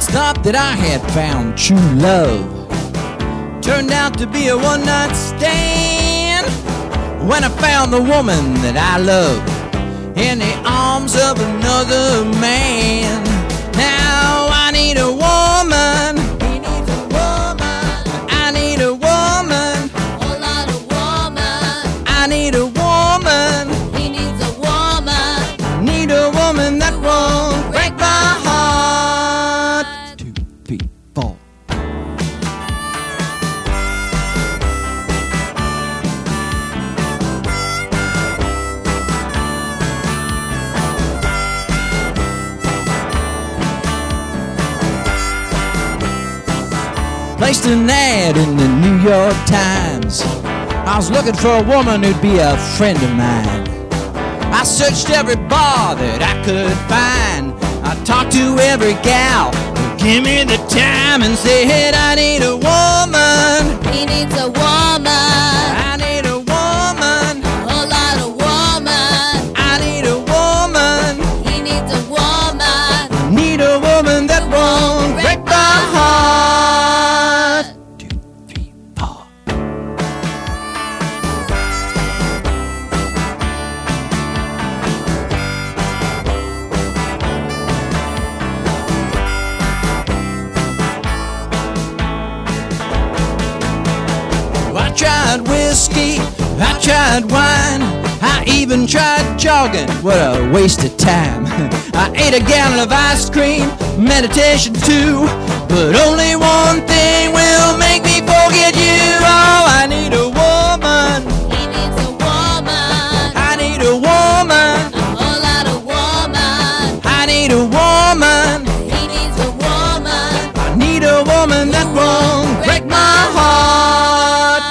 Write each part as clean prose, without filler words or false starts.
once thought that I had found true love. Turned out to be a one-night stand when I found the woman that I love in the arms of another man. Now I need a woman. He needs a woman. I need a woman. A lot of woman. I need a woman. He needs a woman. Need a woman that won't break my heart. 2, 3, 4. Placed an ad in the New York Times. I was looking for a woman who'd be a friend of mine. I searched every bar that I could find. I talked to every gal who gave me the time and said, I need a woman. He needs a woman. I need a woman. A lot of woman. I need a woman. He needs a woman. Need a woman that won't break my heart. 2, 3, 4. I tried whiskey, I tried wine, I even tried jogging. What a waste of time. I ate a gallon of ice cream, meditation too, but only one thing will make me forget you. Oh, I need a woman. He needs a woman. I need a woman. A lot of woman. I need a woman. He needs a woman. I need a woman that won't break my heart.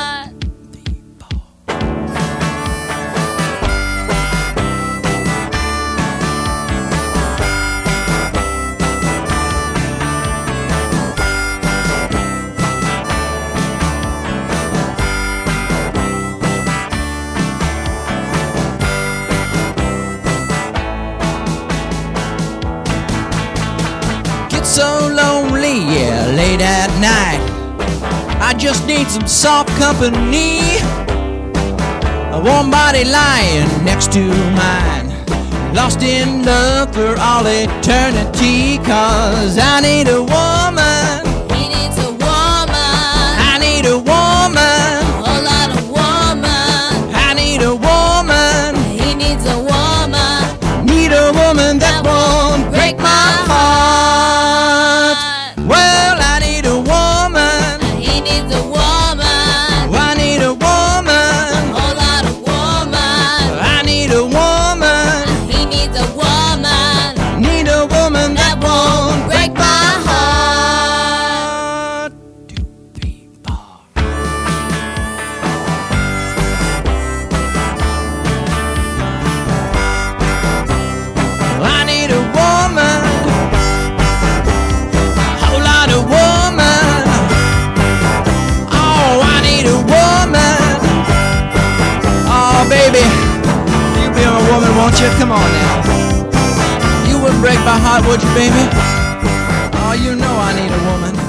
So lonely, yeah, late at night. I just need some soft company, a warm body lying next to mine, lost in love for all eternity. 'Cause I need a woman. He needs a woman. I need a woman. A lot of woman. I need a woman. He needs a woman. Need a woman that won't break my heart. Well, I need a woman. He needs a woman. I need a woman. A lot of woman. I need a woman. He needs a woman. Need a woman that won't break my heart. 2, 3, 4. I need a woman. A whole lot of woman. Oh, I need a woman. Oh, baby, you be my woman, won't you? Come on now. You wouldn't break my heart, would you, baby? Oh, you know I need a woman.